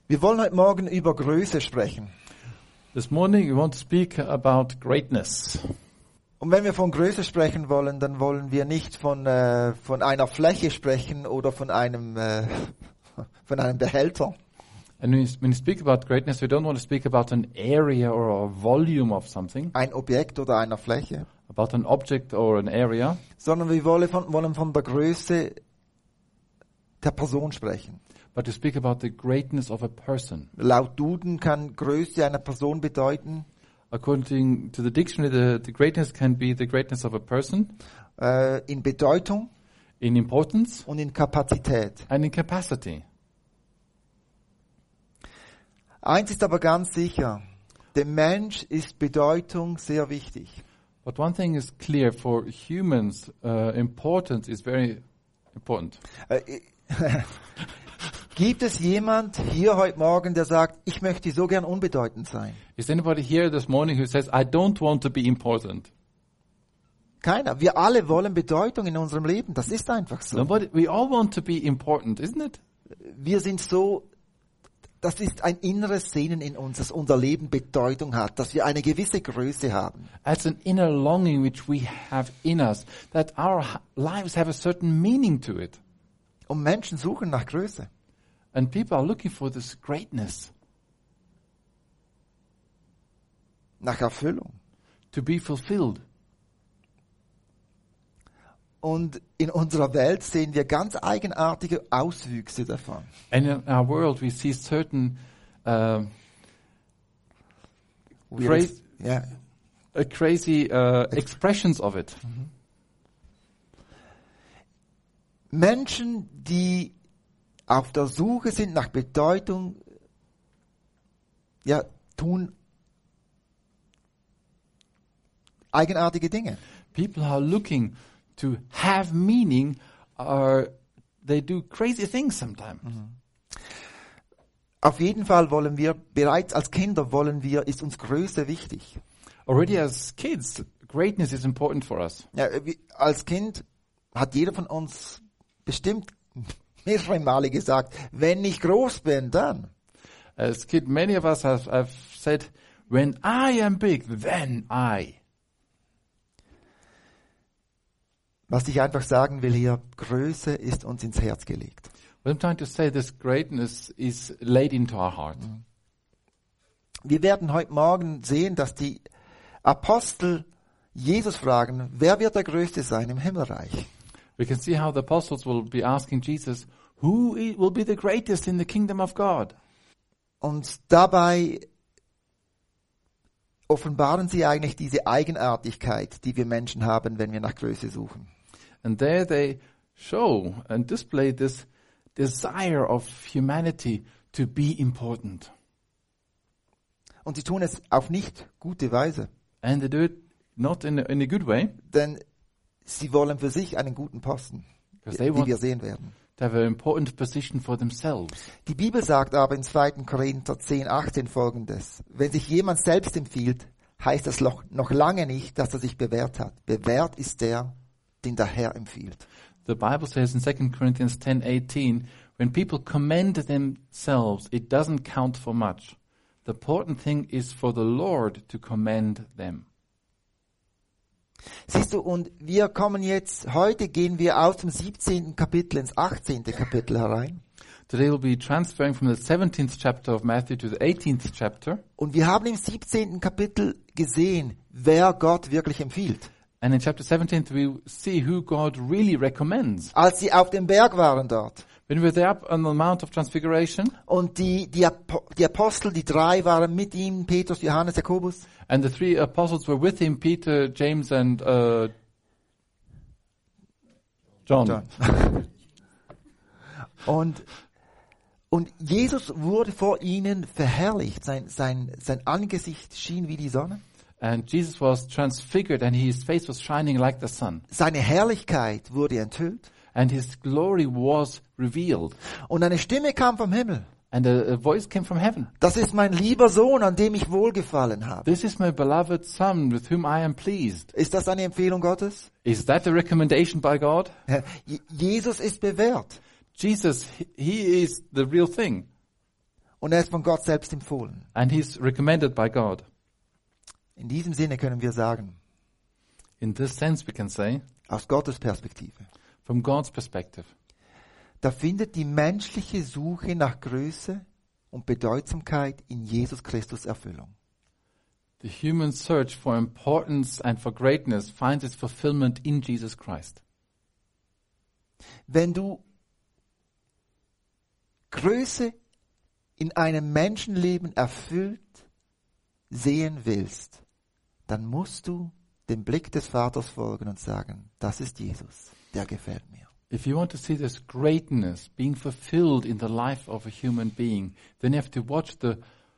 Wir wollen heute Morgen über Größe sprechen. This morning we want to speak about greatness. Und wenn wir von Größe sprechen wollen, dann wollen wir nicht von einer Fläche sprechen oder von einem Behälter. And when you speak about greatness, we don't want to speak about an area or a volume of something, Ein Objekt oder einer Fläche. about an object or an area, Sondern wir wollen von der Größe der Person sprechen. but to speak about the greatness of a person. Laut Duden kann Größe einer Person bedeuten, According to the dictionary, the greatness can be the greatness of a person in Bedeutung in importance und in Kapazität. and in capacity. Eins ist aber ganz sicher, dem Mensch ist Bedeutung sehr wichtig. But one thing is clear, for humans, importance is very important. Gibt es jemand hier heute Morgen, der sagt, ich möchte so gern unbedeutend sein? Is anybody here this morning who says, I don't want to be important? Keiner. Wir alle wollen Bedeutung in unserem Leben. Das ist einfach so. Nobody. We all want to be important, isn't it? Wir sind so, das ist ein inneres Sehnen in uns, dass unser Leben Bedeutung hat, dass wir eine gewisse Größe haben. It's an inner longing which we have in us, that our lives have a certain meaning to it. Und Menschen suchen nach Größe. And people are looking for this greatness, Nach Erfüllung. to be fulfilled. Und in unserer Welt sehen wir ganz eigenartige Auswüchse davon. And in our world we see certain Ja. crazy expressions of it. Menschen, die auf der Suche sind nach Bedeutung, ja, tun eigenartige Dinge. People are looking to have meaning, or they do crazy things sometimes. Auf jeden Fall wollen wir, bereits als Kinder ist uns Größe wichtig. Already as kids, greatness is important for us. Ja, als Kind hat jeder von uns bestimmt mehrere Male gesagt, wenn ich groß bin, dann. As kid, many of us have said, when I am big, then I. Was ich einfach sagen will hier, Größe ist uns ins Herz gelegt. What I'm trying to say, this greatness is laid into our heart. Wir werden heute Morgen sehen, dass die Apostel Jesus fragen, wer wird der Größte sein im Himmelreich? We can see how the apostles will be asking Jesus, who will be the greatest in the kingdom of God? Und dabei offenbaren sie eigentlich diese Eigenartigkeit, die wir Menschen haben, wenn wir nach Größe suchen. And there they show and display this desire of humanity to be important. Und sie tun es auf nicht gute Weise, And they do it not in a good way, denn sie wollen für sich einen guten Posten, because they wie want wir sehen werden. to have an important position for themselves. Die Bibel sagt aber in 2. Korinther 10,18 folgendes: Wenn sich jemand selbst empfiehlt, heißt das noch lange nicht, dass er sich bewährt hat. Bewährt ist der, den der Herr empfiehlt. The Bible says in 2 Corinthians 10:18, when people commend themselves, it doesn't count for much. The important thing is for the Lord to commend them. Siehst du, und heute gehen wir aus dem 17. Kapitel ins 18. Kapitel herein. Today we'll be transferring from the 17th chapter of Matthew to the 18th chapter. Und wir haben im 17. Kapitel gesehen, wer Gott wirklich empfiehlt. And in chapter 17 we see who God really recommends. Als sie auf dem Berg waren dort. When we were there up on the Mount of Transfiguration, Und die Apostel, die 3 waren mit ihm, Petrus, Johannes, Jakobus. and the 3 apostles were with him, Peter, James and John. Und Jesus wurde vor ihnen verherrlicht. Sein Angesicht schien wie die Sonne. And Jesus was transfigured and his face was shining like the sun. Seine Herrlichkeit wurde enthüllt. And his glory was revealed. Und eine Stimme kam vom Himmel. And a voice came from heaven. Das ist mein lieber Sohn, an dem ich wohlgefallen habe. This is my beloved son with whom I am pleased. Ist das eine Empfehlung Gottes? Is that a recommendation by God? Jesus ist bewährt. Jesus, he is the real thing. Und er ist von Gott selbst empfohlen. And he's recommended by God. In diesem Sinne können wir sagen, In this sense, we can say, aus Gottes Perspektive, from God's perspective, da findet die menschliche Suche nach Größe und Bedeutsamkeit in Jesus Christus Erfüllung. the human search for importance and for greatness finds its fulfillment in Jesus Christ. Wenn du Größe in einem Menschenleben erfüllt sehen willst, dann musst du dem Blick des Vaters folgen und sagen, das ist Jesus, der gefällt mir. If you want to see this greatness being fulfilled in the life of a human being, then you have to watch the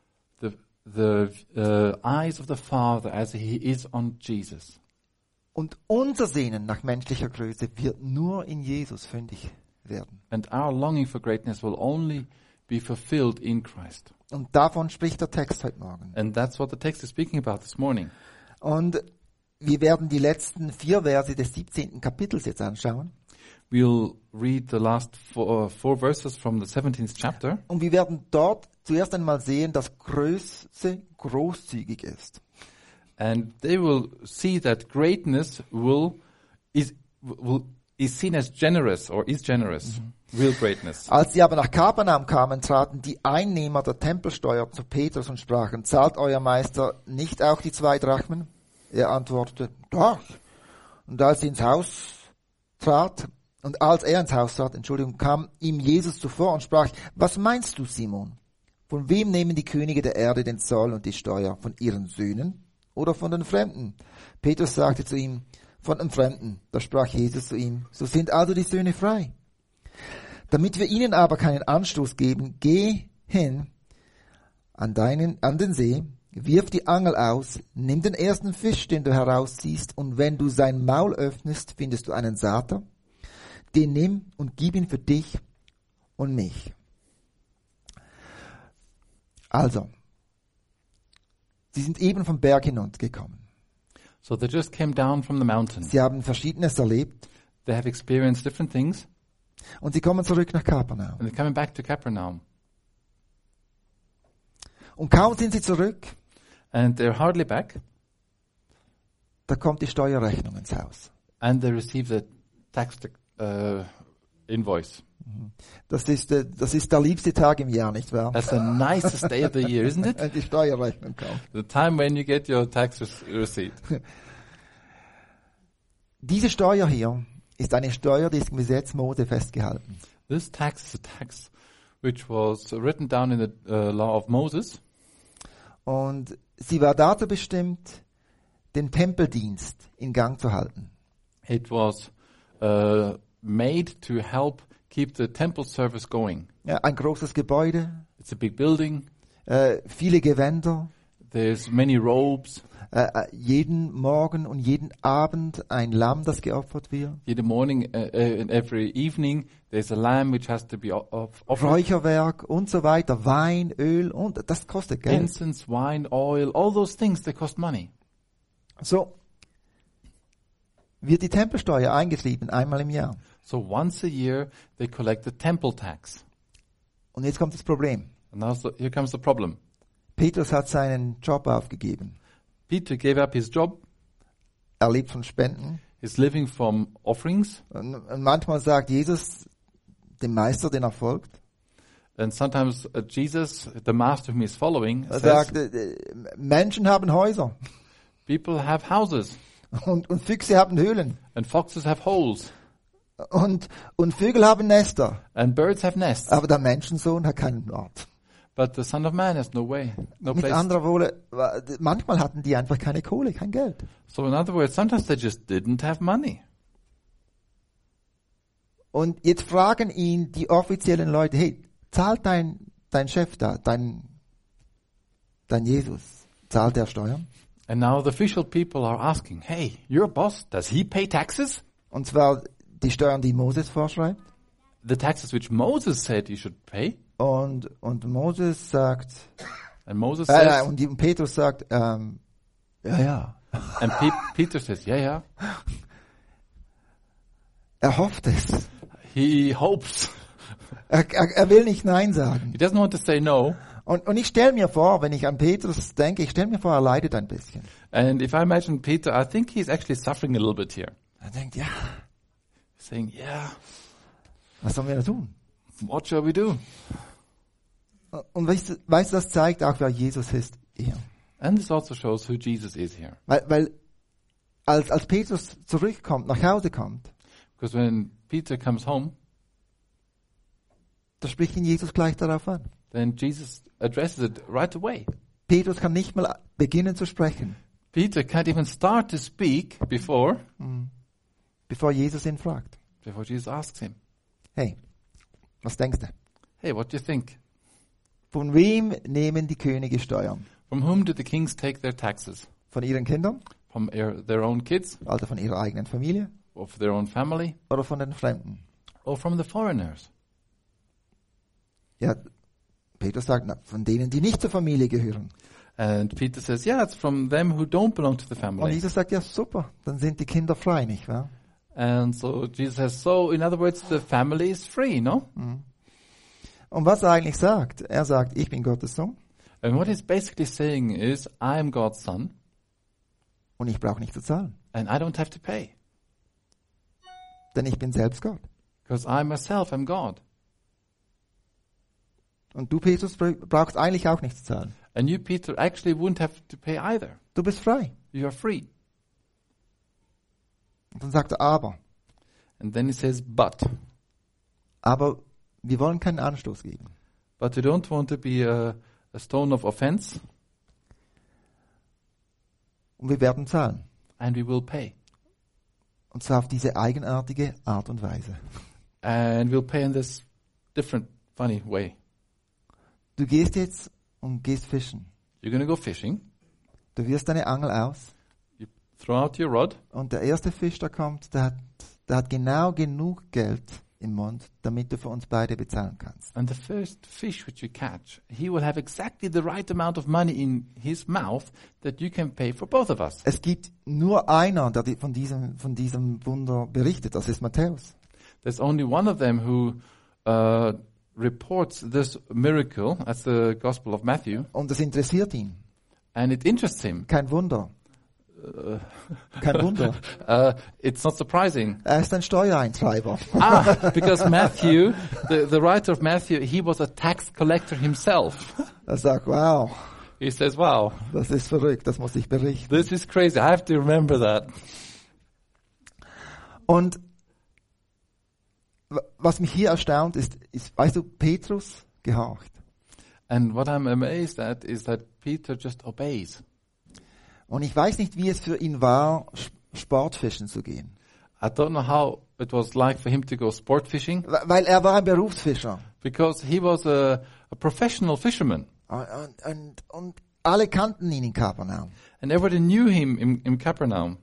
eyes of the Father as he is on Jesus. Und unser Sehnen nach menschlicher Größe wird nur in Jesus fündig werden. And our longing for greatness will only be fulfilled in Christ. Und davon spricht der Text heute Morgen. And that's what the text is speaking about this morning. Und wir werden die letzten 4 Verse des 17. Kapitels jetzt anschauen. We'll read the last four verses from the 17th chapter. Und wir werden dort zuerst einmal sehen, dass Größe großzügig ist. And they will see that greatness is seen as generous or is generous. Real greatness. Als sie aber nach Kapernaum kamen, traten die Einnehmer der Tempelsteuer zu Petrus und sprachen, zahlt euer Meister nicht auch die 2 Drachmen? Er antwortete, doch. Und als er ins Haus trat, kam ihm Jesus zuvor und sprach, was meinst du, Simon? Von wem nehmen die Könige der Erde den Zoll und die Steuer? Von ihren Söhnen oder von den Fremden? Petrus sagte zu ihm, von den Fremden. Da sprach Jesus zu ihm, so sind also die Söhne frei. Damit wir ihnen aber keinen Anstoß geben, geh hin an den See, wirf die Angel aus, nimm den ersten Fisch, den du herausziehst, und wenn du sein Maul öffnest, findest du einen Sater, den nimm und gib ihn für dich und mich. Also, sie sind eben vom Berg hinuntergekommen. So they just came down from the mountain. Sie haben Verschiedenes erlebt They have experienced different things, und sie kommen zurück nach Kapernaum. and they're coming back to Capernaum. Und kaum sind sie zurück, And they're hardly back, da kommt die Steuerrechnung ins Haus. and they receive the tax invoice. Das ist der liebste Tag im Jahr, nicht wahr? That's the nicest day of the year, isn't it? Wenn die Steuerrechnung kommt. The time when you get your tax receipt. Diese Steuer hier ist eine Steuer, die ist im Gesetz Mose festgehalten. This tax is a tax which was written down in the law of Moses, Und sie war dazu bestimmt, den Tempeldienst in Gang zu halten. it was made to help keep the temple service going. Ja, ein großes Gebäude, It's a big building. viele Gewänder, There's many robes. jeden Morgen und jeden Abend ein Lamm, das geopfert wird. Every morning and every evening, there's a lamb which has to be offered. Räucherwerk und so weiter, Wein, Öl und das kostet Geld. Incense, wine, oil, all those things, they cost money. So wird die Tempelsteuer eingetrieben, einmal im Jahr. So once a year, they collect the temple tax. Und jetzt kommt das Problem. And here comes the problem. Petrus hat seinen Job aufgegeben. Peter gave up his job. Er lebt von Spenden. He's living from offerings. Und manchmal sagt Jesus dem Meister, den er folgt, And sometimes Jesus, the master whom he's following, er says, sagt, Menschen haben Häuser people have houses und Füchse haben Höhlen and foxes have holes und Vögel haben Nester, and birds have nests. aber der Menschensohn hat keinen Ort. But the Son of Man has no way, no Mit place. anderer Worte, manchmal hatten die einfach keine Kohle, kein Geld. So in other words, sometimes they just didn't have money. Und jetzt fragen ihn die offiziellen Leute, hey, zahlt dein Chef da, dein Jesus, zahlt der Steuern? And now the official people are asking, hey, your boss, does he pay taxes? Und zwar die Steuern, die Moses vorschreibt. The taxes which Moses said you should pay. Und Moses sagt, And Moses says, und Petrus sagt, ja. and Peter says, yeah. Er hofft es. He hopes. Er will nicht Nein sagen. He doesn't want to say no. Und ich stelle mir vor, wenn ich an Petrus denke, ich stelle mir vor, er leidet ein bisschen. And if I imagine Peter, I think he's actually suffering a little bit here. Er denkt, ja, Saying, yeah, was sollen wir da tun? what shall we do? Und weißt du, das zeigt auch, wer Jesus ist hier. And this also shows who Jesus is here. Weil als Petrus zurückkommt, nach Hause kommt, Because when Peter comes home, da spricht ihn Jesus gleich darauf an. then Jesus addresses it right away. Petrus kann nicht mal beginnen zu sprechen, Peter can't even start to speak before bevor Jesus ihn fragt. Jesus asks him, Hey, was denkst du? hey, what do you think? Von wem nehmen die Könige Steuern? From whom do the kings take their taxes? Von ihren Kindern? From their own kids? Also von ihrer eigenen Familie? Of their own family? Oder von den Fremden? Or from the foreigners? Ja, Petrus sagt, na, von denen, die nicht zur Familie gehören. And Peter says, yeah, it's from them who don't belong to the Und family. Jesus sagt, ja super, dann sind die Kinder frei, nicht wahr? And so Jesus says, so in other words, the family is free, no? Und was er eigentlich sagt, er sagt, ich bin Gottes Sohn And what he's basically saying is, I am God's son, und ich brauche nicht zu zahlen, and I don't have to pay. denn ich bin selbst Gott. Because I myself am God. Und du, Petrus, brauchst eigentlich auch nicht zu zahlen. And you, Peter, actually wouldn't have to pay either. Du bist frei. You are free. Und dann sagt er, aber And then he says, but wir wollen keinen Anstoß geben. we don't want to be a stone of offense, Und wir werden zahlen. and we will pay. Und zwar auf diese eigenartige Art und Weise. And we'll pay in this different, funny way. Du gehst jetzt und gehst fischen. You're going to go fishing. Du wirfst deine Angel aus You throw out your rod. und der erste Fisch, der kommt, der hat genau genug Geld im Mund, damit du für uns beide bezahlen kannst. And the first fish which you catch, he will have exactly the right amount of money in his mouth that you can pay for both of us. Es gibt nur einer, der von diesem Wunder berichtet, das ist Matthäus. There's only one of them who reports this miracle. That's the Gospel of Matthew. Und das interessiert ihn. And it interests him. Kein Wunder. Kein Wunder. It's not surprising. Er ist ein Steuereintreiber. Because Matthew, the writer of Matthew, he was a tax collector himself. Er sagt, wow, He says, wow, das ist verrückt, das muss ich berichten. this is crazy. I have to remember that. Und was mich hier erstaunt ist, weißt du, Petrus gehorcht. And what I'm amazed at is that Peter just obeys. Und ich weiß nicht, wie es für ihn war, Sportfischen zu gehen. I don't know how it was like for him to go sport fishing, Weil er war ein Berufsfischer. because he was a professional fisherman. Und alle kannten ihn in Kapernaum. And everybody knew him in Capernaum.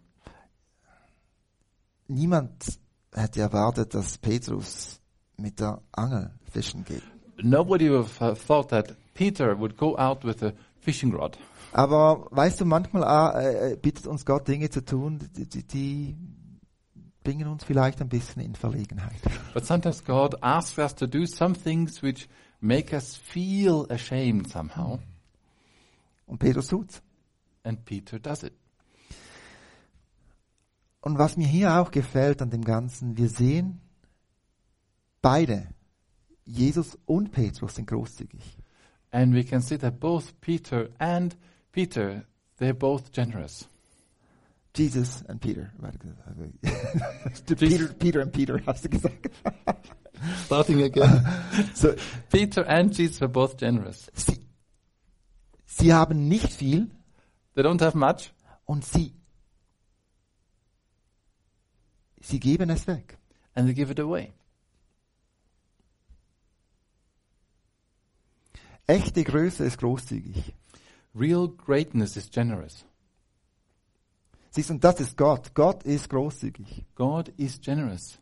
Niemand hätte erwartet, dass Petrus mit der Angel fischen geht. Nobody would have thought that Peter would go out with a fishing rod. Aber weißt du, manchmal bittet uns Gott Dinge zu tun, die bringen uns vielleicht ein bisschen in Verlegenheit. But sometimes God asks us to do some things which make us feel ashamed somehow. Und Petrus tut's. And Peter does it. Und was mir hier auch gefällt an dem Ganzen, wir sehen, beide, Jesus und Petrus, sind großzügig. And we can see that both Peter and Peter, they're both generous. Jesus and Peter. Peter and Peter, hast du gesagt. Starting again. So, Peter and Jesus are both generous. sie haben nicht viel They don't have much, und sie geben es weg. and they give it away. Echte Größe ist großzügig. Real greatness is generous. Siehst du, und das ist Gott. Gott ist großzügig. God is generous.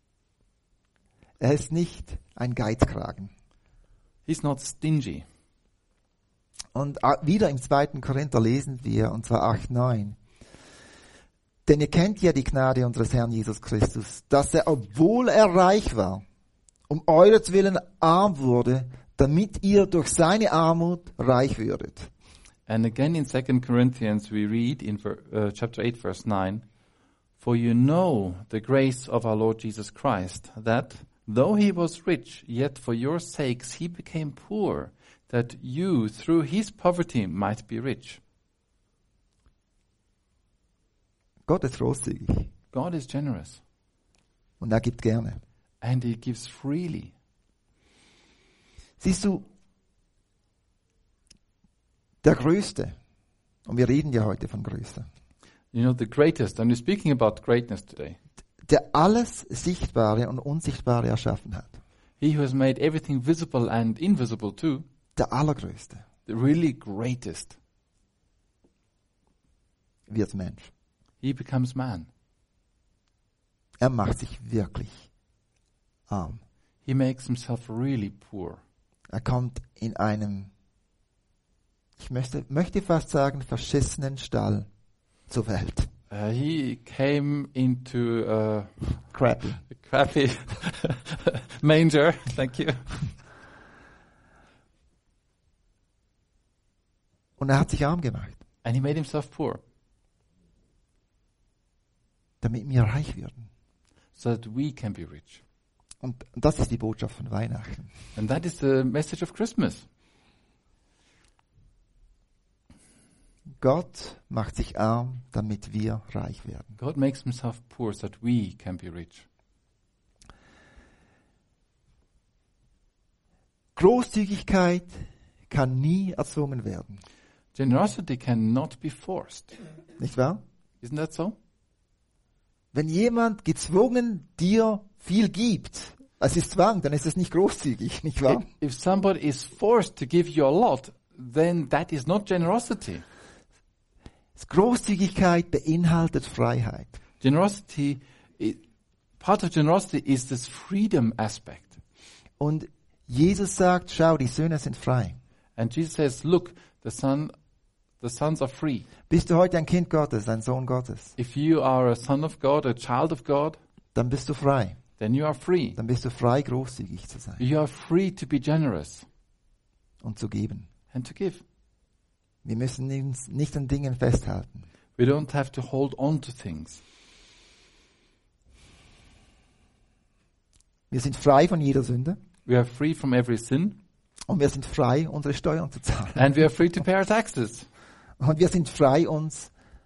Er ist nicht ein Geizkragen. He's not stingy. Und wieder im 2. Korinther lesen wir, und zwar 8,9. Denn ihr kennt ja die Gnade unseres Herrn Jesus Christus, dass er, obwohl er reich war, um euretwillen arm wurde, damit ihr durch seine Armut reich würdet. And again in 2 Corinthians we read in chapter 8 verse 9, "For you know the grace of our Lord Jesus Christ, that though he was rich, yet for your sakes he became poor, that you through his poverty might be rich." Gott ist großzügig God is generous und er gibt gerne. and he gives freely. Siehst du, der Größte, und wir reden ja heute von Größe, You know, the greatest, and we're speaking about greatness today. der alles Sichtbare und Unsichtbare erschaffen hat, He who has made everything visible and invisible too, der Allergrößte, the really greatest, wird Mensch. he becomes man. Er macht sich wirklich arm. He makes himself really poor. Er kommt in einem, ich möchte fast sagen, verschissenen Stall zur Welt. He came into a Crappy. crappy manger. Thank you. Und er hat sich arm gemacht, And he made himself poor damit wir reich würden. so that we can be rich. Und das ist die Botschaft von Weihnachten. And that is the message of Christmas. Gott macht sich arm, damit wir reich werden. God makes himself poor so that we can be rich. Großzügigkeit kann nie erzwungen werden. Generosity cannot be forced. Nicht wahr? Isn't that so? Wenn jemand gezwungen dir viel gibt, es ist Zwang, dann ist es nicht großzügig, nicht wahr? If somebody is forced to give you a lot, then that is not generosity. Großzügigkeit beinhaltet Freiheit. Generosity, part of generosity is this freedom aspect. Und Jesus sagt, schau, die Söhne sind frei. And Jesus says, look, the sons are free. Bist du heute ein Kind Gottes, ein Sohn Gottes, If you are a son of God, a child of God, dann bist du frei. then you are free. Dann bist du frei, großzügig zu sein You are free to be generous und zu geben. and to give. Wir müssen uns nicht an Dingen festhalten. We don't have to hold on to things. Wir sind frei von jeder Sünde We are free from every sin, und wir sind frei, unsere Steuern zu zahlen. and we are free to pay our taxes. Und wir sind frei, uns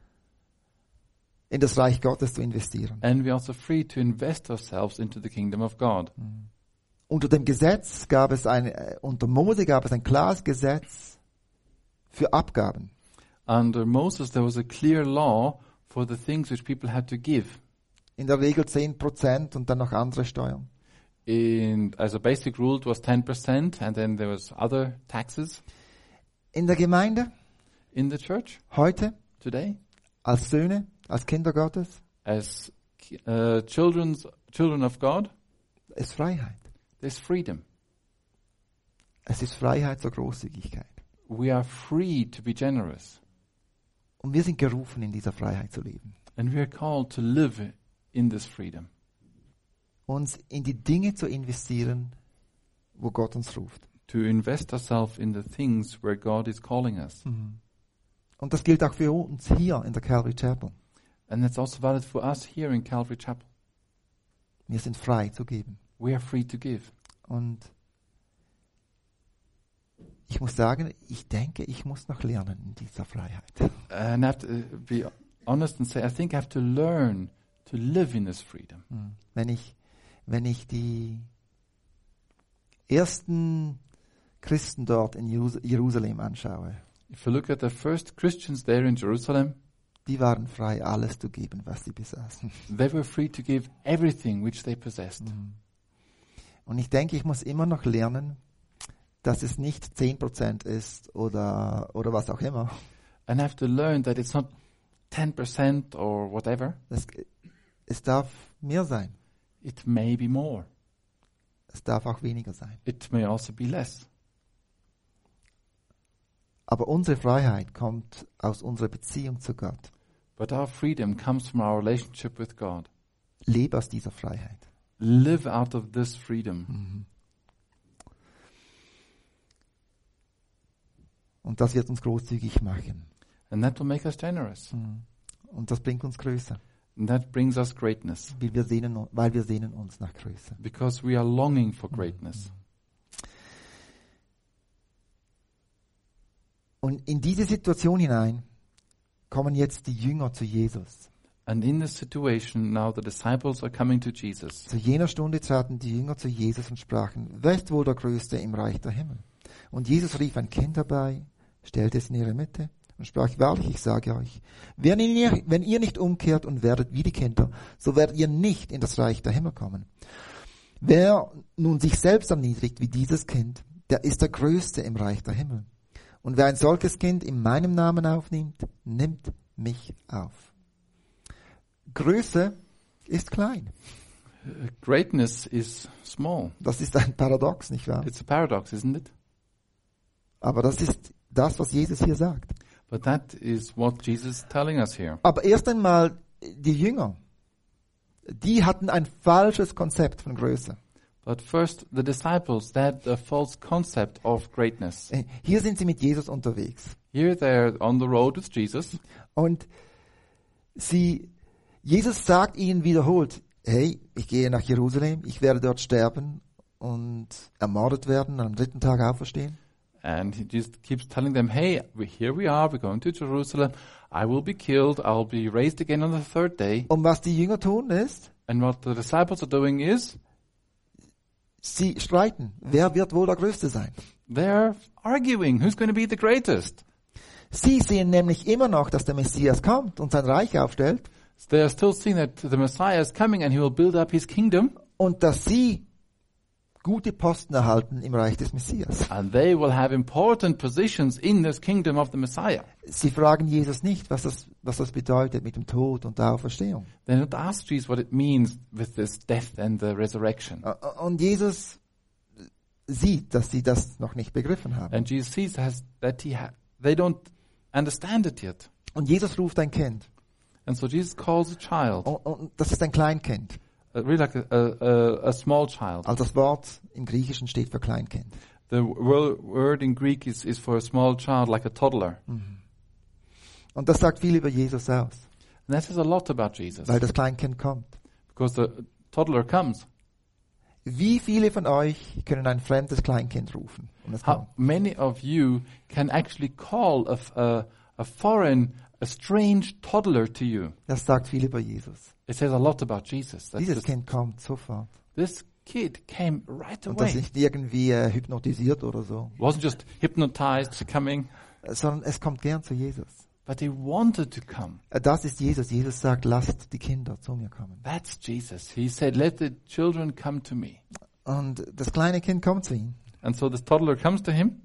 in das Reich Gottes zu investieren. And we are also free to invest ourselves into the kingdom of God. Unter dem Gesetz unter Mose gab es ein klares Gesetz für Abgaben. Under Moses, there was a clear law for the things which people had to give. In der Regel 10% und dann noch andere Steuern. As a basic rule, it was 10%, and then there was other taxes. In der Gemeinde, In the church heute, today, als Söhne, als Kinder Gottes, as children of God, ist Freiheit. there's freedom. Es ist Freiheit zur Großzügigkeit. We are free to be generous, Und wir sind gerufen, in dieser Freiheit zu leben. and we are called to live in this freedom. Uns in die Dinge zu investieren, wo Gott uns ruft. To invest ourselves in the things where God is calling us. Und das gilt auch für uns hier in der Calvary Chapel. And that's also valid for us here in Calvary Chapel. Wir sind frei zu geben. We are free to give. Und ich muss sagen, ich denke, ich muss noch lernen in dieser Freiheit. And I have to be honest and say, I think I have to learn to live in this freedom. Wenn ich die ersten Christen dort in Jerusalem anschaue, If you look at the first Christians there in Jerusalem, die waren frei, alles zu geben, was sie besaßen. they were free to give everything which they possessed. Und ich denke, ich muss immer noch lernen, dass es nicht 10% ist oder was auch immer. And I have to learn that it's not 10% or whatever. Es darf mehr sein. It may be more. Es darf auch weniger sein. It may also be less. Aber unsere Freiheit kommt aus unserer Beziehung zu Gott. But our freedom comes from our relationship with God. Lebe aus dieser Freiheit. Live out of this freedom. Und das wird uns großzügig machen. And that will make us generous. Und das bringt uns Größe. And that brings us greatness. Weil wir sehnen uns nach Größe. Because we are longing for greatness. Und in diese Situation hinein kommen jetzt die Jünger zu Jesus. And in this situation, now the disciples are coming to Jesus. Zu jener Stunde traten die Jünger zu Jesus und sprachen, wer ist wohl der Größte im Reich der Himmel? Und Jesus rief ein Kind herbei, stellte es in ihre Mitte und sprach, wahrlich, ich sage euch, wenn ihr nicht umkehrt und werdet wie die Kinder, so werdet ihr nicht in das Reich der Himmel kommen. Wer nun sich selbst erniedrigt wie dieses Kind, der ist der Größte im Reich der Himmel. Und wer ein solches Kind in meinem Namen aufnimmt, nimmt mich auf. Größe ist klein. Greatness is small. Das ist ein Paradox, nicht wahr? It's a paradox, isn't it? Aber das ist das, was Jesus hier sagt. But that is what Jesus is telling us here. Aber erst einmal die Jünger, die hatten ein falsches Konzept von Größe. But first, the disciples, they had a false concept of greatness. Hier sind sie mit Jesus unterwegs. Here they're on the road with Jesus. Und Jesus sagt ihnen wiederholt, hey, ich gehe nach Jerusalem, ich werde dort sterben und ermordet werden, am 3. Tag auferstehen. And he just keeps telling them, hey, here we are, we're going to Jerusalem. I will be killed, I'll be raised again on the 3rd day. Und was die Jünger tun ist, And what the disciples are doing is, sie streiten, wer wird wohl der Größte sein? they're arguing, who's going to be the greatest? Sie sehen nämlich immer noch, dass der Messias kommt und sein Reich aufstellt They are still seeing that the Messiah is coming and he will build up his kingdom. und dass sie gute Posten erhalten im Reich des Messias. And they will have important positions in this kingdom of the Messiah. Sie fragen Jesus nicht, was das bedeutet mit dem Tod und der Auferstehung. They don't ask Jesus what it means with this death and the resurrection. Und Jesus sieht, dass sie das noch nicht begriffen haben. And Jesus sees that they don't understand it yet. Und Jesus ruft ein Kind. And so Jesus calls a child, Und das ist ein Kleinkind. really like a small child. Also das Wort im Griechischen steht für Kleinkind. The word in Greek is for a small child, like a toddler. Und das sagt viel über Jesus aus, And that says a lot about Jesus. weil das Kleinkind kommt. Because the toddler comes. Wie viele von euch können ein fremdes Kleinkind rufen? Und es How kommt. many of you can actually call a foreign, a strange toddler to you? Das sagt viel über Jesus. It says a lot about Jesus. Dieses Kind kommt sofort. This kid came right Und das away. ist nicht irgendwie hypnotisiert oder so, Wasn't just hypnotized coming, sondern es kommt gern zu Jesus. but he wanted to come. Das ist Jesus. Jesus sagt, lasst die Kinder zu mir kommen. That's Jesus. He said, let the children come to me. Und das kleine Kind kommt zu ihm. And so this toddler comes to him,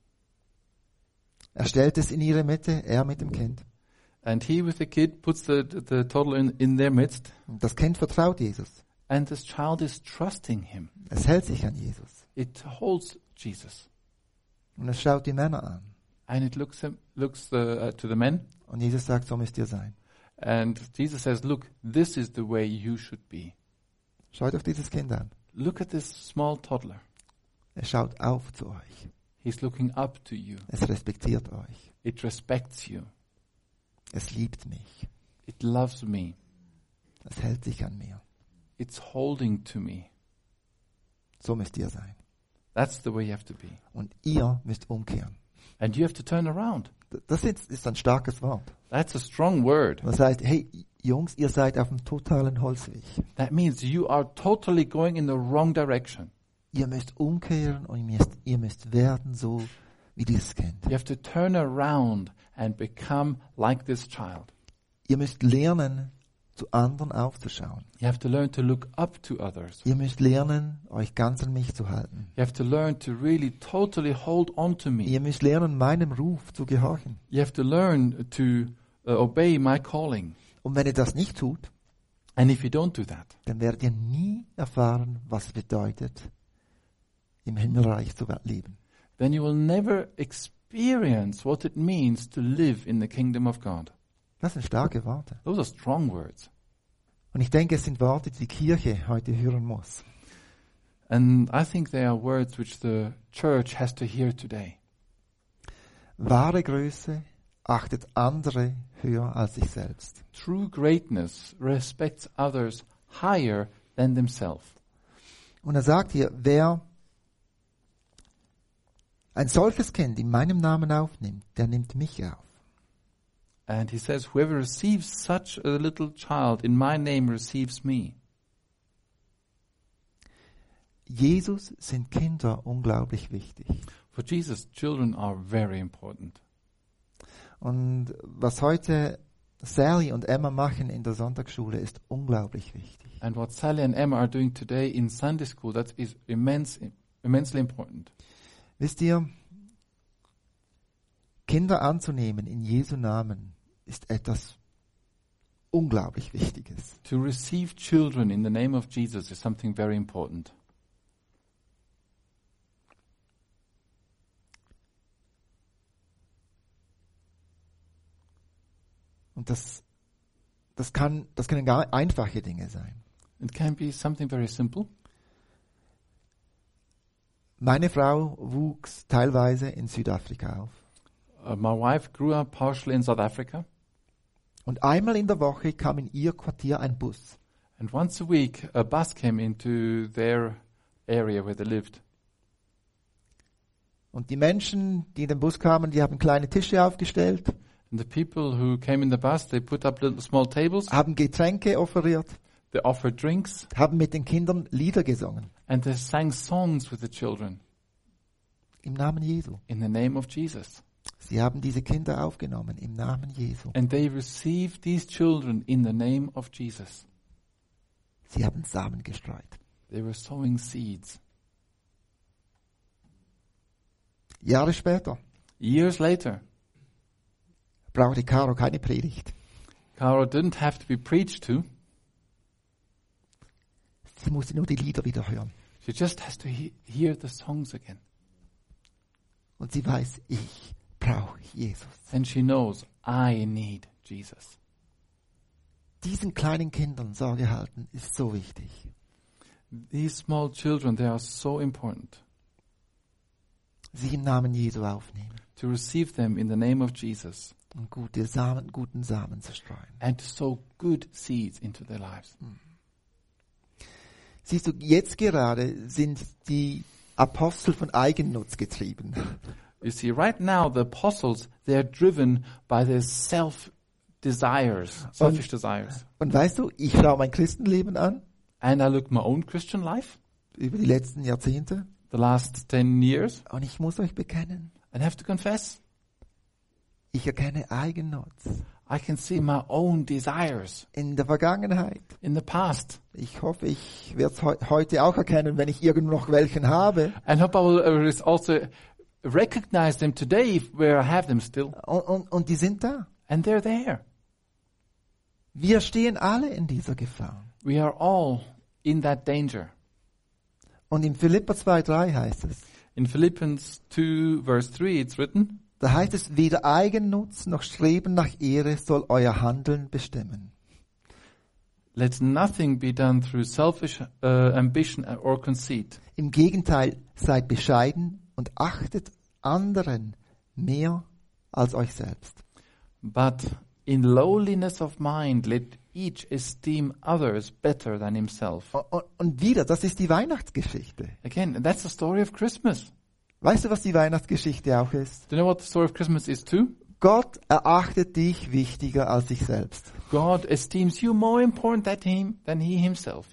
Er stellt es in ihre Mitte, er mit dem Kind. and he with the kid puts the toddler in their midst. Und das Kind vertraut Jesus. And this child is trusting him. Es hält sich an Jesus. It holds Jesus. Und es schaut die Männer an. And it looks to the men. Und Jesus sagt, so müsst ihr sein. And Jesus says, look, this is the way you should be. Schaut auf dieses Kind an. Look at this small toddler. Er schaut auf zu euch. He's looking up to you. Es respektiert euch. It respects you. Es liebt mich. It loves me. Es hält sich an mir. It's holding to me. So müsst ihr sein. That's the way you have to be. Und ihr müsst umkehren. And you have to turn around. Das ist ein starkes Wort. That's a strong word. Das heißt, hey, Jungs, ihr seid auf dem totalen Holzweg. That means you are totally going in the wrong direction. Ihr müsst umkehren und ihr müsst werden so wie dieses Kind. You have to turn around and become like this child. Ihr müsst lernen, zu anderen aufzuschauen. You have to learn to look up to others. Ihr müsst lernen, euch ganz an mich zu halten. You have to learn to really totally hold on to me. Ihr müsst lernen, meinem Ruf zu gehorchen. You have to learn to obey my calling. Und wenn ihr das nicht tut, And if you don't do that, dann werdet ihr nie erfahren, was es bedeutet, im Himmelreich zu leben. then you will never experience what it means to live in the kingdom of God. Das sind starke Worte. Those are strong words. Und ich denke, es sind Worte, die die Kirche heute hören muss. And I think they are words which the church has to hear today. Wahre Größe achtet andere höher als sich selbst. True greatness respects others higher than themselves. Und er sagt hier, wer ein solches Kind in meinem Namen aufnimmt, der nimmt mich auf. And he says, whoever receives such a little child in my name receives me. Jesus sind Kinder unglaublich wichtig. For Jesus, children are very important. Und was heute Sally und Emma machen in der Sonntagsschule ist unglaublich wichtig. And what Sally and Emma are doing today in Sunday school, that is immensely important. Wisst ihr, Kinder anzunehmen in Jesu Namen ist etwas unglaublich Wichtiges. To receive children in the name of Jesus is something very important. Und das können gar einfache Dinge sein. It can be something very simple. Meine Frau wuchs teilweise in Südafrika auf. My wife grew up partially in South Africa. Und einmal in der Woche kam in ihr Quartier ein Bus. And once a week, a bus came into their area where they lived. Und die Menschen, die in den Bus kamen, die haben kleine Tische aufgestellt, And the people who came in the bus, they put up little small tables. haben Getränke offeriert, They offered drinks. haben mit den Kindern Lieder gesungen. And they sang songs with the children Im Namen Jesu. in the name of Jesus. Sie haben diese Kinder aufgenommen im Namen Jesu. And they received these children in the name of Jesus. Sie haben Samen gestreut. They were sowing seeds. Jahre später Years later, brauchte Caro keine Predigt. Caro didn't have to be preached to. Sie musste nur die Lieder wieder hören. She just has to hear the songs again. Und sie weiß, ich brauche Jesus. And she knows, I need Jesus. Diesen kleinen Kindern Sorge halten ist so wichtig. These small children, they are so important. Sie im Namen Jesu aufnehmen To receive them in the name of Jesus. und guten Samen zu streuen. And to sow good seeds into their lives. Siehst du, jetzt gerade sind die Apostel von Eigennutz getrieben. You see, right now, the apostles, they are driven by their selfish desires. Und weißt du, ich schaue mein Christenleben an, And I look my own Christian life, über die letzten Jahrzehnte, the last 10 years, und ich muss euch bekennen, and have to confess, ich erkenne Eigennutz I can see my own desires in der Vergangenheit. in the past. Ich hoffe, ich werde es heute auch erkennen, wenn ich irgendwo noch welchen habe. And hope I will also recognize them today where I have them still. Und die sind da. And they're there. Wir stehen alle in dieser Gefahr. We are all in that danger. Und in Philipper 2,3 heißt es, In Philippians 2 verse 3 it's written, da heißt es, weder Eigennutz noch Streben nach Ehre soll euer Handeln bestimmen. let nothing be done through selfish ambition or conceit. Im Gegenteil, seid bescheiden und achtet anderen mehr als euch selbst. But in lowliness of mind let each esteem others better than himself. Und wieder, das ist die Weihnachtsgeschichte. Again, that's the story of Christmas. Weißt du, was die Weihnachtsgeschichte auch ist? Do you know what the story of Christmas is too? Gott erachtet dich wichtiger als sich selbst. God esteems you more important than he himself.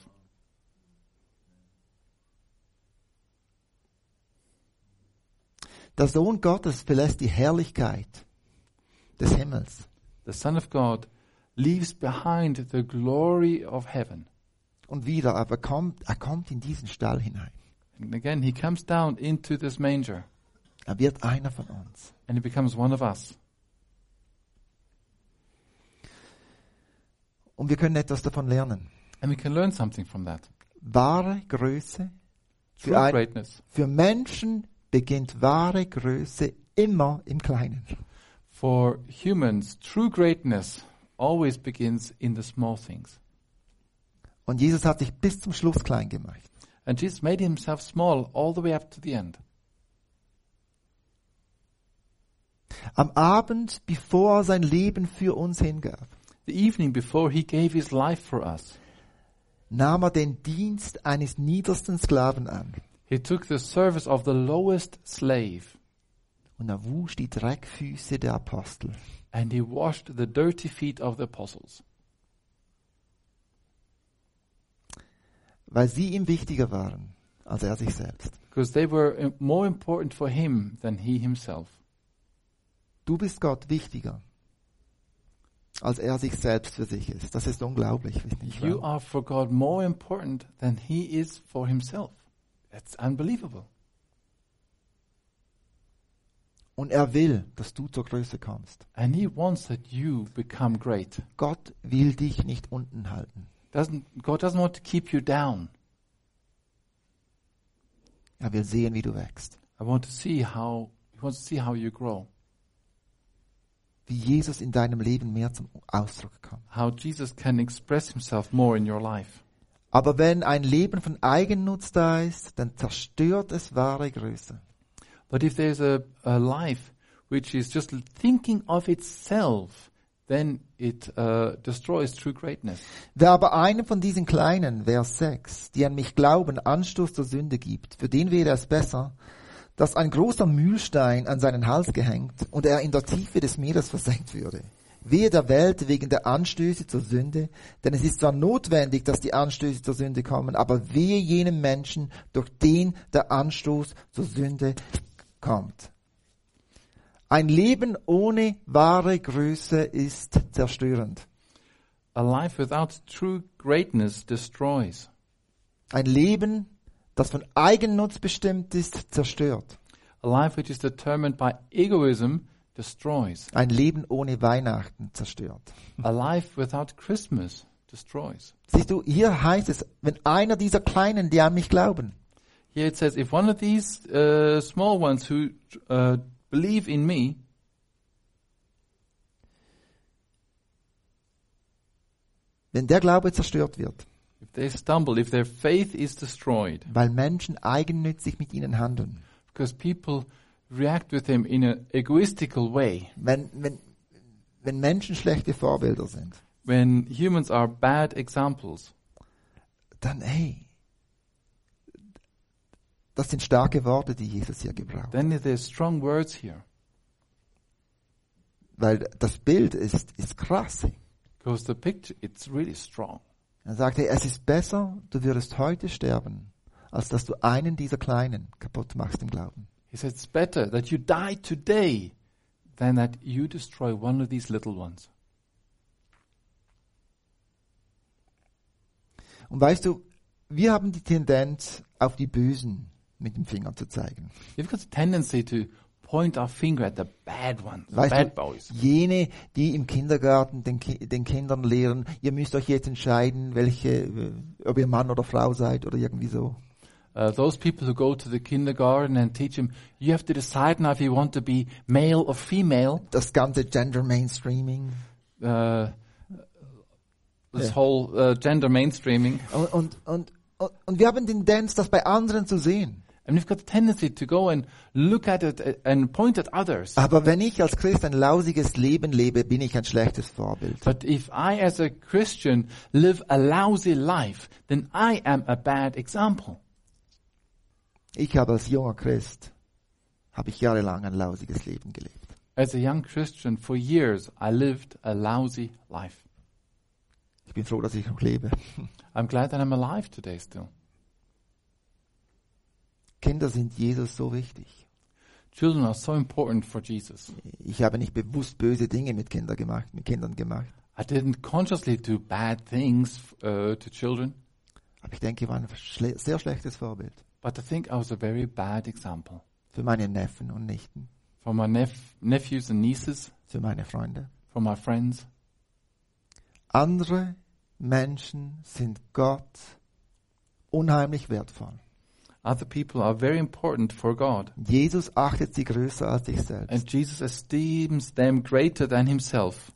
Der Sohn Gottes verlässt die Herrlichkeit des Himmels. The Son of God leaves behind the glory of heaven. Und wieder, aber er kommt in diesen Stall hinein. And again, he comes down into this manger Er wird einer von uns. and he becomes one of us. Und wir können etwas davon lernen. And we can learn something from that. Wahre Größe, True greatness. für Menschen beginnt wahre Größe immer im Kleinen. For humans, true greatness always begins in the small things. Und Jesus hat sich bis zum Schluss klein gemacht. And Jesus made himself small all the way up to the end. Am Abend, bevor er sein Leben für uns hingab, The evening before he gave his life for us, nahm er den Dienst eines niedersten Sklaven an. he took the service of the lowest slave Und er wusch die Dreckfüße der Apostel. and he washed the dirty feet of the apostles. Weil sie ihm wichtiger waren als er sich selbst. Because they were more important for him than he himself. Du bist Gott wichtiger, als er sich selbst für sich ist. Das ist unglaublich, nicht You wahr? are for God more important than he is for himself. That's unbelievable. Und er will, dass du zur Größe kommst. And he wants that you become great. Gott will dich nicht unten halten. God doesn't want to keep you down. Er will sehen, wie du wächst. He wants to see how you grow. Wie Jesus in deinem Leben mehr zum Ausdruck kommt. How Jesus can express himself more in your life. Aber wenn ein Leben von Eigennutz da ist, dann zerstört es wahre Größe. But if there's a life which is just thinking of itself, then it destroys true greatness. Wer aber einem von diesen Kleinen, Vers 6, die an mich glauben, Anstoß zur Sünde gibt, für den wäre es besser, dass ein großer Mühlstein an seinen Hals gehängt und er in der Tiefe des Meeres versenkt würde. Wehe der Welt wegen der Anstöße zur Sünde, denn es ist zwar notwendig, dass die Anstöße zur Sünde kommen, aber wehe jenem Menschen, durch den der Anstoß zur Sünde kommt. Ein Leben ohne wahre Größe ist zerstörend. A life without true greatness destroys. Ein Leben, das von Eigennutz bestimmt ist, zerstört. A life which is determined by egoism destroys. Ein Leben ohne Weihnachten zerstört. A life without Christmas destroys. Siehst du, hier heißt es, wenn einer dieser Kleinen, die an mich glauben, Here it says, if one of these small ones who believe in me, wenn der Glaube zerstört wird, if they stumble, if their faith is destroyed, weil Menschen eigennützig mit ihnen handeln, because people react with him in an egoistical way, wenn Menschen schlechte Vorbilder sind, when humans are bad examples, dann hey, das sind starke Worte, die Jesus hier gebraucht. then there's strong words here. Weil das Bild ist krass. Because the picture, it's really strong. Er sagte, es ist besser, du würdest heute sterben, als dass du einen dieser Kleinen kaputt machst im Glauben. He said it's better that you die today than that you destroy one of these little ones. Und weißt du, wir haben die Tendenz, auf die Bösen mit dem Finger zu zeigen. You've got a tendency to point our finger at the bad ones, the Weißt bad du, boys. jene, die im Kindergarten den Kindern lehren, ihr müsst euch jetzt entscheiden, ob ihr Mann oder Frau seid oder irgendwie so. Those people who go to the kindergarten and teach them, you have to decide now if you want to be male or female. Das ganze Gender Mainstreaming. This whole gender mainstreaming. Und wir haben die Tendenz, das bei anderen zu sehen. And we've got a tendency to go and look at it and point at others. Aber wenn ich als Christ ein lausiges Leben lebe, bin ich ein schlechtes Vorbild. But if I as a Christian live a lousy life, then I am a bad example. Ich habe als junger Christ, habe ich jahrelang ein lausiges Leben gelebt. As a young Christian, for years, I lived a lousy life. Ich bin froh, dass ich noch lebe. I'm glad that I'm alive today still. Kinder sind Jesus so wichtig. Children are so important for Jesus. Ich habe nicht bewusst böse Dinge mit Kindern gemacht. I didn't consciously do bad things to children, Aber ich denke, ich war ein sehr schlechtes Vorbild but I think I was a very bad example für meine Neffen und Nichten, for my nephews and nieces, für meine Freunde. for my friends. Andere Menschen sind Gott unheimlich wertvoll. Other people are very important for God, Jesus achtet sie größer als sich selbst. and Jesus esteems them greater than himself.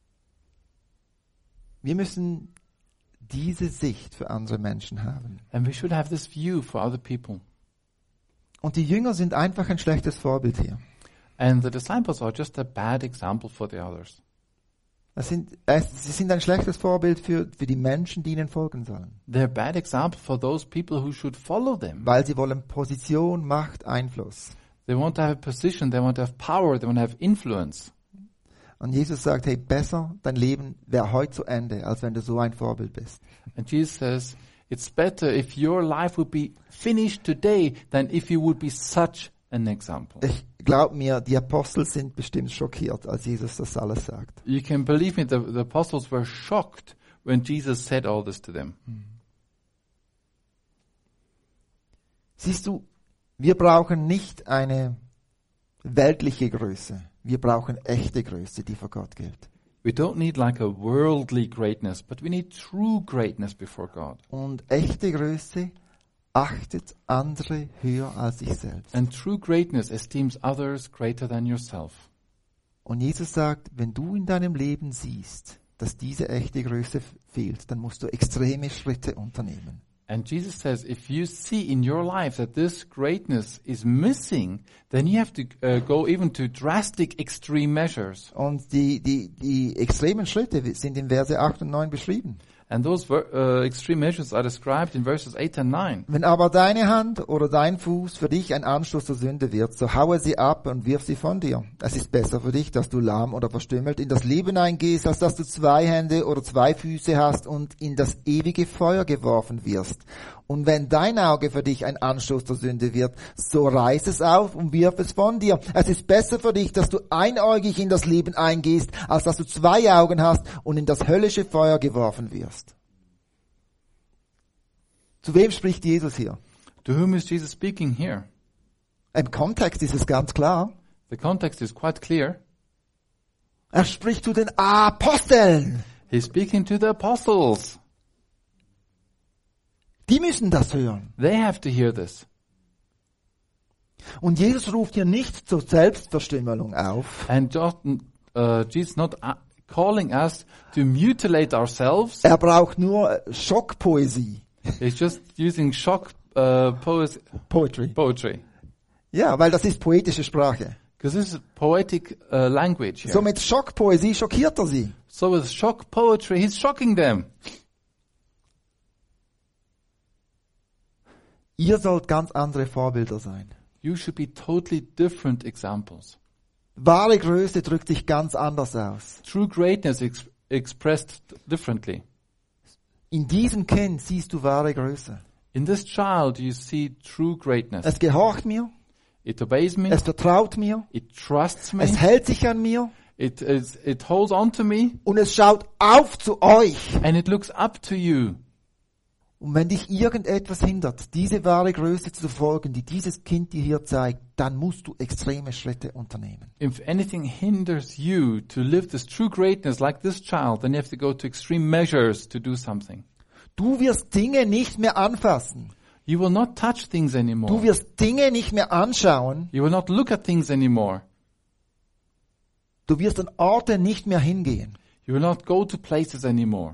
Wir müssen diese Sicht für andere Menschen haben. And we should have this view for other people. Und die Jünger sind einfach ein schlechtes Vorbild hier. And the disciples are just a bad example for the others. Sie sind ein schlechtes Vorbild für die Menschen, die ihnen folgen sollen. They're a bad example for those people who should follow them. Weil sie wollen Position, Macht, Einfluss. They want to have a position, they want to have power, they want to have influence. Und Jesus sagt, hey, besser, dein Leben wäre heute zu Ende, als wenn du so ein Vorbild bist. And Jesus says, it's better if your life would be finished today than if you would be such an example. Ich glaube mir, die Apostel sind bestimmt schockiert, als Jesus das alles sagt. You can believe me, the apostles were shocked when Jesus said all this to them. Siehst du, wir brauchen nicht eine weltliche Größe. Wir brauchen echte Größe, die vor Gott gilt. We don't need like a worldly greatness, but we need true greatness before God. Und echte Größe achtet andere höher als sich selbst. And true greatness esteems others greater than yourself. Und Jesus sagt, wenn du in deinem Leben siehst, dass diese echte Größe fehlt, dann musst du extreme Schritte unternehmen. And Jesus says, if you see in your life that this greatness is missing, then you have to go even to drastic extreme measures. Und die extremen Schritte sind in Verse 8 und 9 beschrieben. And those extreme measures are described in verses 8 and 9. Wenn aber deine Hand oder dein Fuß für dich ein Anstoß zur Sünde wird, so haue sie ab und wirf sie von dir. Es ist besser für dich, dass du lahm oder verstümmelt in das Leben eingehst, als dass du 2 Hände oder 2 Füße hast und in das ewige Feuer geworfen wirst. Und wenn dein Auge für dich ein Anstoß zur Sünde wird, so reiß es auf und wirf es von dir. Es ist besser für dich, dass du einäugig in das Leben eingehst, als dass du 2 Augen hast und in das höllische Feuer geworfen wirst. Zu wem spricht Jesus hier? To whom is Jesus speaking here? Im Kontext ist es ganz klar. The context is quite clear. Er spricht zu den Aposteln. He's speaking to the apostles. Die müssen das hören. They have to hear this. Und Jesus ruft hier nicht zur Selbstverstümmelung auf. And Jesus not calling us to mutilate ourselves. Er braucht nur Schockpoesie. He's just using shock poetry. Ja, weil das ist poetische Sprache. Because this is poetic language here. So mit Schockpoesie schockiert er sie. So with shock poetry, he's shocking them. Ihr sollt ganz andere Vorbilder sein. You should be totally different examples. Wahre Größe drückt sich ganz anders aus. True greatness expressed differently. In diesem Kind siehst du wahre Größe. In this child you see true greatness. Es gehorcht mir. It obeys me. Es vertraut mir. It trusts me. Es hält sich an mir. It holds on to me. Und es schaut auf zu euch. And it looks up to you. Und wenn dich irgendetwas hindert, diese wahre Größe zu verfolgen, die dieses Kind dir hier zeigt, dann musst du extreme Schritte unternehmen. If anything hinders you to live this true greatness like this child, then you have to go to extreme measures to do something. Du wirst Dinge nicht mehr anfassen. You will not touch things anymore. Du wirst Dinge nicht mehr anschauen. You will not look at things anymore. Du wirst an Orte nicht mehr hingehen. You will not go to places anymore.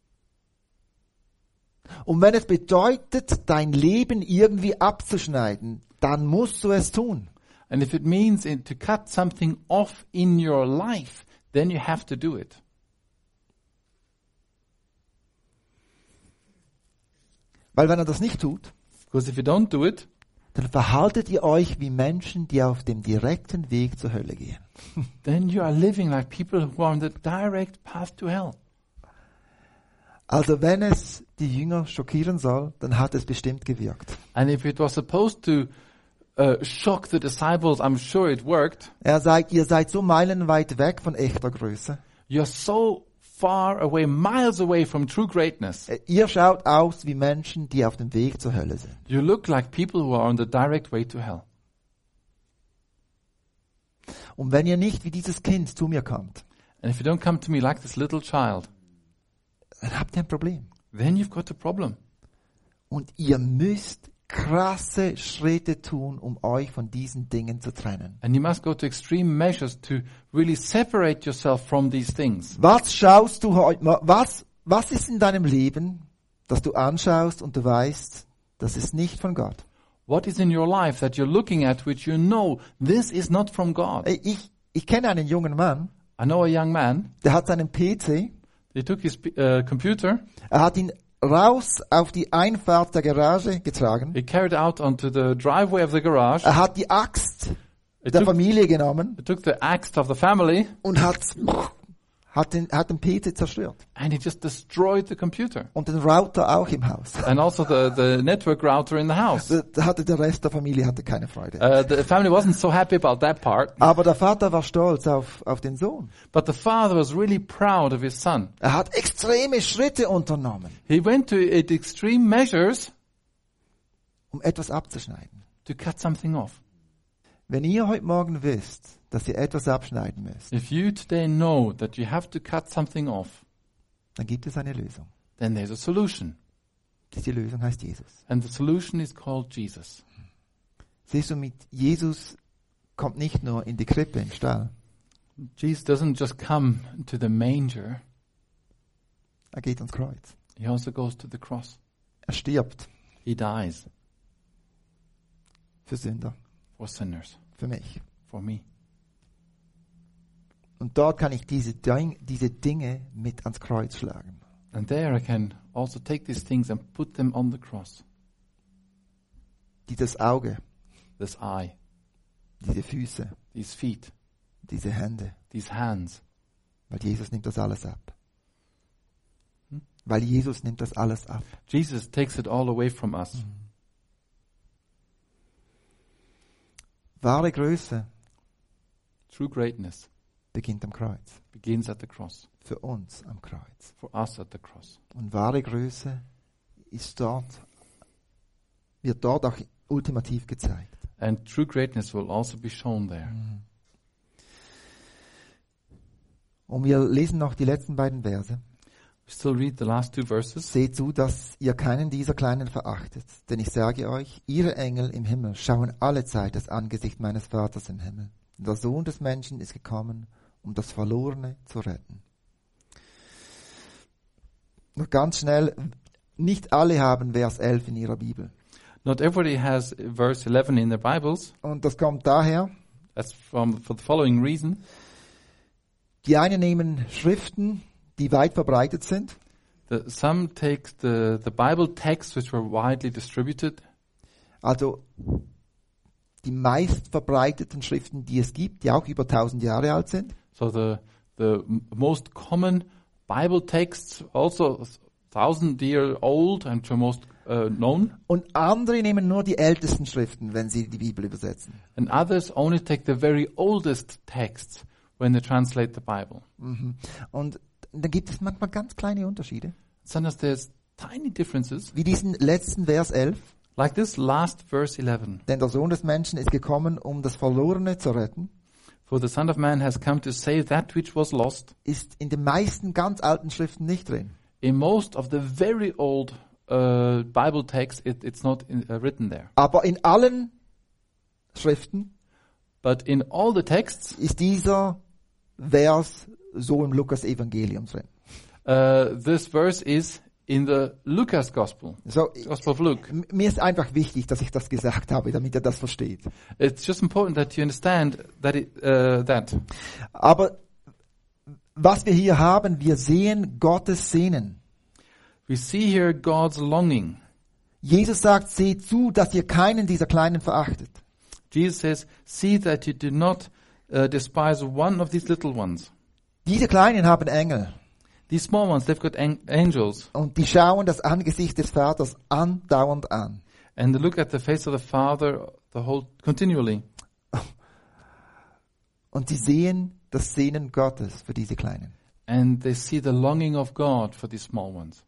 Und wenn es bedeutet, dein Leben irgendwie abzuschneiden, dann musst du es tun. And if it means to cut something off in your life, then you have to do it. Weil wenn er das nicht tut, Because if you don't do it, dann verhaltet ihr euch wie Menschen, die auf dem direkten Weg zur Hölle gehen. then you are living like people who are on the direct path to hell. Also wenn es die Jünger schockieren soll, dann hat es bestimmt gewirkt. And if it was supposed to shock the disciples, I'm sure it worked. Er sagt, ihr seid so meilenweit weg von echter Größe. You're so far away, miles away from true greatness. Ihr schaut aus wie Menschen, die auf dem Weg zur Hölle sind. You look like people who are on the direct way to hell. Und wenn ihr nicht wie dieses Kind zu mir kommt, And if you don't come to me like this little child, dann habt ihr ein Problem. then you've got a problem. Und ihr müsst krasse Schritte tun, um euch von diesen Dingen zu trennen. And you must go to extreme measures to really separate yourself from these things. Was schaust du heute, was ist in deinem Leben, das du anschaust und du weißt, das ist nicht von Gott? What is in your life that you're looking at which you know this is not from God? Ich kenne einen jungen Mann, I know a young man. der hat seinen PC, He took his computer. er hat ihn raus auf die Einfahrt der Garage getragen. He carried out onto the driveway of the garage. Er hat die Axt He der took, Familie genommen he took the axe of the family und hat den PC zerstört. and he just destroyed the computer. Und den Router auch im Haus. And also the network router in the house. Da hatte der Rest der Familie hatte keine Freude. The family wasn't so happy about that part. Aber der Vater war stolz auf den Sohn. But the father was really proud of his son. Er hat extreme Schritte unternommen, He went to extreme measures um etwas abzuschneiden. to cut something off. Wenn ihr heute Morgen wisst, dass ihr etwas abschneiden müsst, If you today know that you have to cut something off, dann gibt es eine Lösung. then there's a solution. Diese Lösung heißt Jesus. And the solution is called Jesus. Siehst du, mit Jesus kommt nicht nur in die Krippe, in den Stall. Jesus doesn't just come to the manger, Er geht ans Kreuz. he also goes to the cross. Er stirbt He dies für Sünder, for sinners, für mich. for me. Und dort kann ich diese Dinge mit ans Kreuz schlagen. And there I can also take these things and put them on the cross. Dieses Auge, This eye, diese Füße, these feet, diese Hände. these hands. Weil Jesus nimmt das alles ab. Weil Jesus nimmt das alles ab. Jesus takes it all away from us. Wahre Größe True greatness beginnt am Kreuz. begins at the cross, Für uns am Kreuz. for us at the cross. Und wahre Größe wird dort auch ultimativ gezeigt. And true greatness will also be shown there. Und wir lesen noch die letzten beiden Verse. We still read the last two verses. Seht zu, dass ihr keinen dieser Kleinen verachtet. Denn ich sage euch, ihre Engel im Himmel schauen alle Zeit das Angesicht meines Vaters im Himmel. Und der Sohn des Menschen ist gekommen, um das Verlorene zu retten. Noch ganz schnell, nicht alle haben Vers 11 in ihrer Bibel. Not everybody has verse 11 in their Bibles. Und das kommt daher, That's for the following reason. die einen nehmen Schriften, die weit verbreitet sind. Some take the Bible texts which were widely distributed. Also die meist verbreiteten Schriften, die es gibt, die auch über 1000 Jahre alt sind. So the most common Bible texts, also 1,000-year old and the most known. Und andere nehmen nur die ältesten Schriften, wenn sie die Bibel übersetzen. And others only take the very oldest texts when they translate the Bible. Und dann gibt es manchmal ganz kleine Unterschiede. Sometimes there's tiny differences, Wie diesen letzten Vers 11. like this last verse 11. Denn der Sohn des Menschen ist gekommen, um das Verlorene zu retten. For the Son of Man has come to save that which was lost. Ist in den meisten ganz alten Schriften nicht drin. In most of the very old Bible texts, it's not written there. Aber in allen Schriften But in all the texts, ist dieser Vers so im Lukas-Evangelium drin. this verse is in the Lucas Gospel, So, Gospel of Luke. mir ist einfach wichtig, dass ich das gesagt habe, damit ihr das versteht. It's just important that you understand that. Aber was wir hier haben, wir sehen Gottes Sehnen. We see here God's longing. Jesus sagt, seht zu, dass ihr keinen dieser Kleinen verachtet. Jesus says, see that you do not despise one of these little ones. Diese Kleinen haben Engel These small ones, they've got angels. und die schauen das Angesicht des Vaters andauernd an. And they look at the face of the Father continually. Und sie sehen das Sehnen Gottes für diese Kleinen. And they see the longing of God for these small ones.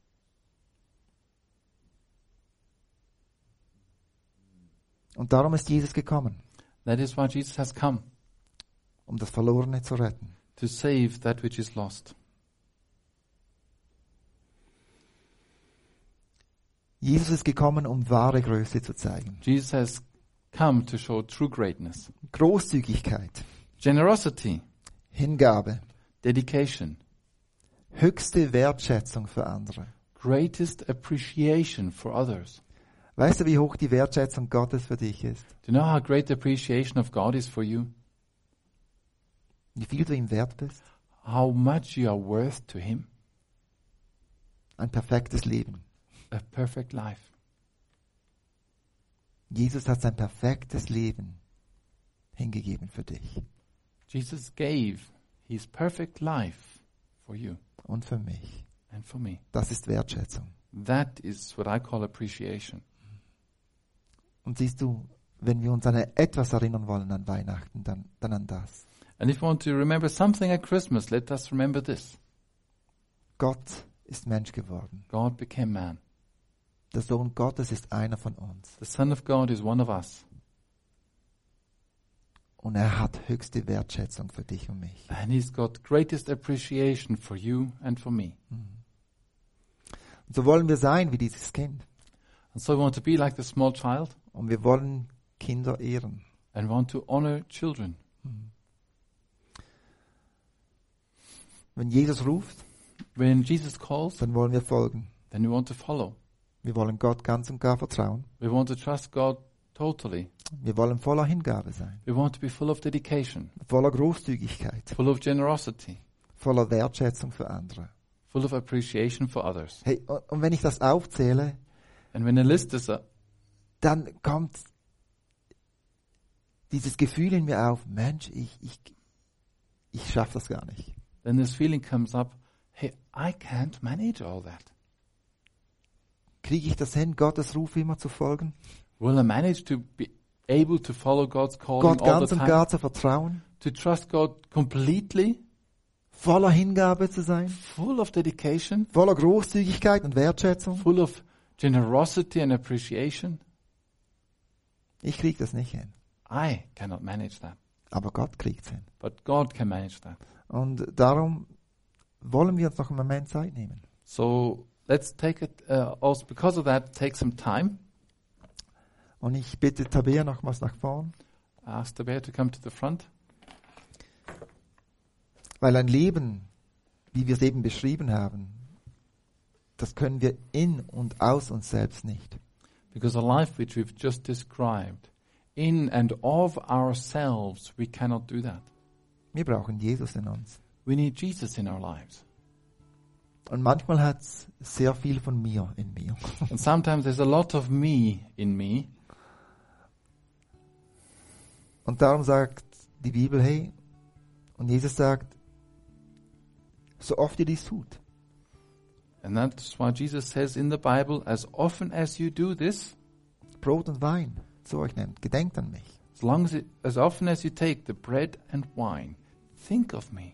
Und darum ist Jesus gekommen, That is why Jesus has come, um das Verlorene zu retten. to save that which is lost. Jesus ist gekommen, um wahre Größe zu zeigen. Jesus has come to show true greatness. Großzügigkeit, Generosity, Hingabe, dedication, höchste Wertschätzung für andere. greatest appreciation for others. Weißt du, wie hoch die Wertschätzung Gottes für dich ist? Do you know how great the appreciation of God is for you? Wie viel du ihm wert bist? How much you are worth to Him? Ein perfektes Leben. A perfect life. Jesus hat sein perfektes Leben hingegeben für dich Jesus gave His perfect life for you und für mich. and for me. Das ist Wertschätzung. That is what I call appreciation. Und siehst du, wenn wir uns an etwas erinnern wollen an Weihnachten, dann an das. And if we want to remember something at Christmas, let us remember this. Gott ist Mensch geworden. God became man. Der Sohn Gottes ist einer von uns. The Son of God is one of us. Und er hat höchste Wertschätzung für dich und mich. And He's got greatest appreciation for you and for me. Und so wollen wir sein wie dieses Kind. And so we want to be like the small child Und wir wollen Kinder ehren. and want to honor children. Wenn Jesus ruft, When Jesus calls, dann wollen wir folgen. then we want to follow. Wir wollen Gott ganz und gar vertrauen. We want to trust God totally. Wir wollen voller Hingabe sein. We want to be full of dedication, Voller Großzügigkeit. full of generosity, Voller Wertschätzung für andere. full of appreciation for others. Hey, und wenn ich das aufzähle, And when a list is up, dann kommt dieses Gefühl in mir auf, Mensch, ich schaffe das gar nicht. then this feeling comes up, hey, I can't manage all that. Kriege ich das hin, Gottes Ruf immer zu folgen? Will I manage to be able to follow God's calling Gott all ganz the und time? gar zu vertrauen? To trust God completely, Voller Hingabe zu sein? full of dedication, Voller Großzügigkeit und Wertschätzung? full of generosity and appreciation? Ich kriege das nicht hin. I cannot manage that. Aber Gott kriegt es hin. But God can manage that. Und darum wollen wir uns noch einen Moment Zeit nehmen. So let's take it, also because of that, take some time. Und ich bitte Tabea nochmals nach vorn. Ask the bear to come to the front. Weil ein Leben, wie wir es eben beschrieben haben, das können wir in und aus uns selbst nicht. Because a life which we've just described, in and of ourselves, we cannot do that. Wir brauchen Jesus in uns. We need Jesus in our lives. Und manchmal hat es sehr viel von mir in mir. And sometimes there's a lot of me in me. Und darum sagt die Bibel, hey, und Jesus sagt, so oft ihr dies tut, And that's why Jesus says in the Bible, as often as you do this, Brot und Wein zu euch nehmt, gedenkt an mich. as often as you take the bread and wine, think of me.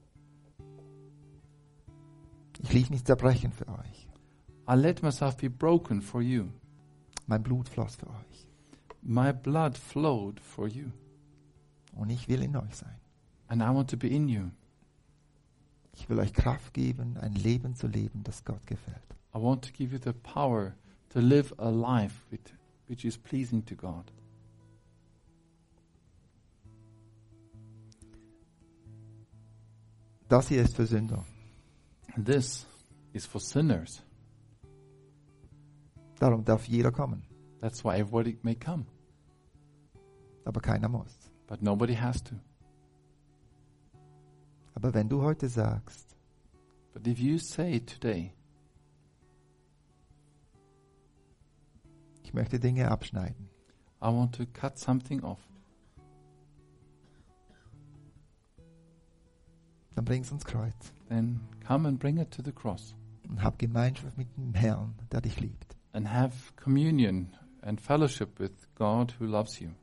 Ich ließ mich zerbrechen für euch. I let myself be broken for you. Mein Blut floss für euch. My blood flowed for you. Und ich will in euch sein. And I want to be in you. Ich will euch Kraft geben, ein Leben zu leben, das Gott gefällt. I want to give you the power to live a life which is pleasing to God. Das hier ist für Sünder. And this is for sinners. Darum darf jeder kommen. That's why everybody may come. Aber keiner muss. But nobody has to. Aber wenn du heute sagst, But if you say today, ich möchte Dinge abschneiden, I want to cut something off, dann bring's ans Kreuz then come and bring it to the cross und hab Gemeinschaft mit dem Herrn, der dich liebt. and have communion and fellowship with God who loves you.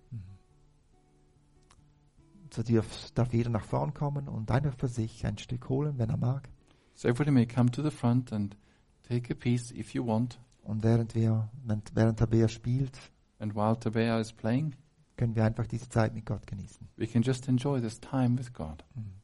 So darf jeder nach vorn kommen und einer für sich ein Stück holen, wenn er mag. So everybody may come to the front and take a piece if you want. Und während Tabea spielt, And while Tabea is playing, können wir einfach diese Zeit mit Gott genießen. we can just enjoy this time with God. Mhm.